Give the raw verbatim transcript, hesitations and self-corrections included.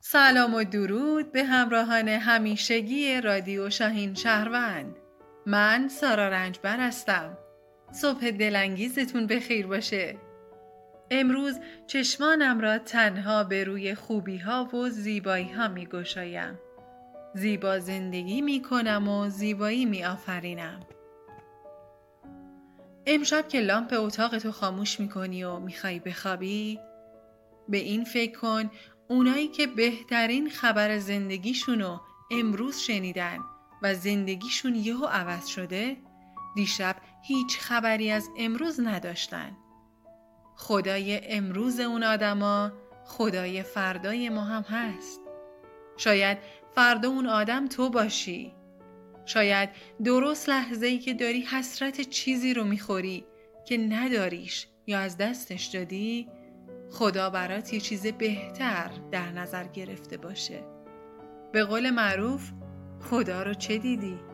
سلام و درود به همراهان همیشگی رادیو شاهین شهروند. من سارا رنجبر هستم. صبح دلانگیزتون بخیر باشه. امروز چشمانم را تنها به روی خوبی ها و زیبایی ها می گشایم. زیبا زندگی می کنم و زیبایی می آفرینم. امشب که لامپ اتاقتو خاموش می کنی و می خواهی بخوابی، به این فکر کن اونایی که بهترین خبر زندگیشونو امروز شنیدن و زندگیشون یهو عوض شده، دیشب هیچ خبری از امروز نداشتن. خدای امروز اون آدما خدای فردای ما هم هست. شاید فردا اون آدم تو باشی. شاید درست لحظه‌ای که داری حسرت چیزی رو میخوری که نداریش یا از دستش دادی، خدا برات یه چیز بهتر در نظر گرفته باشه. به قول معروف، خدا رو چه دیدی؟